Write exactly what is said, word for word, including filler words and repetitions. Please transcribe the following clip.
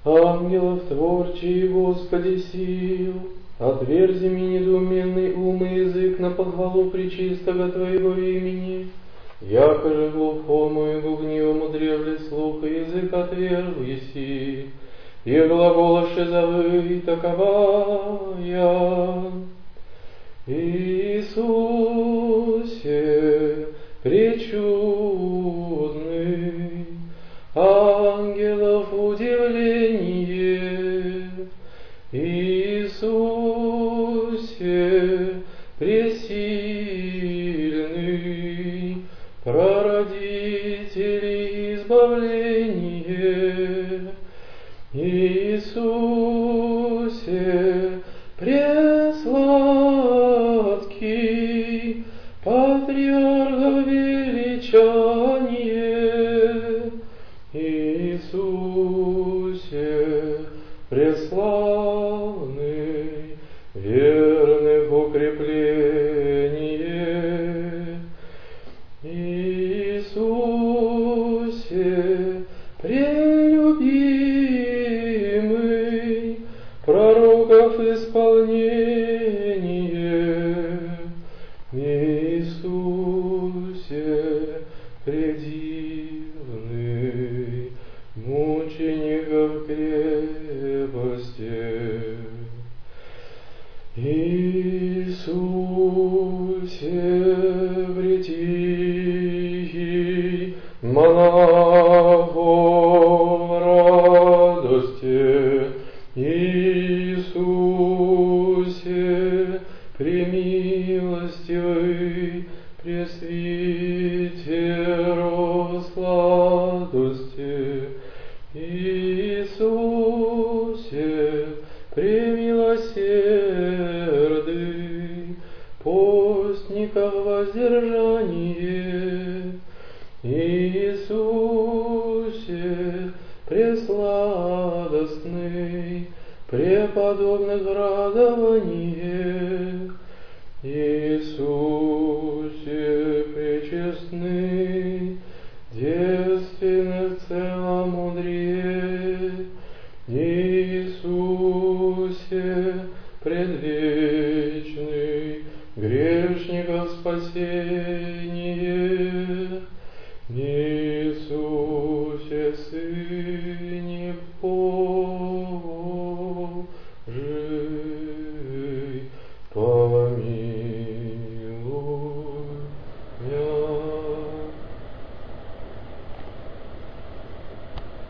Ангелов творчий, Господи сил, отверзи мне недоуменный ум и язык на похвалу пречистого Твоего имени. Яко же глухому и гугнивому древле слух и язык отверг еси, и глаголоше зовы, такова я. Иисусе пречудный, ангелов удивление, Иисусе пресильный, прародитель избавления, Иисусе пресладкий, патриарх величание, Иисусе преславный, верных укрепление, Иисусе прелюбимый, пророков исполнение, Иисусе предивный, мучеников крепости, Иисусе претихий, монахов радости, Иисусе премилостивый, пресвитеру сладости, Иисусе премилосердый, постников воздержание, Иисусе пресладостный, преподобных радование, Иисусе пречестный, девственных целомудрие, Иисусе предвечный, грешников спасение, Иисусе Сын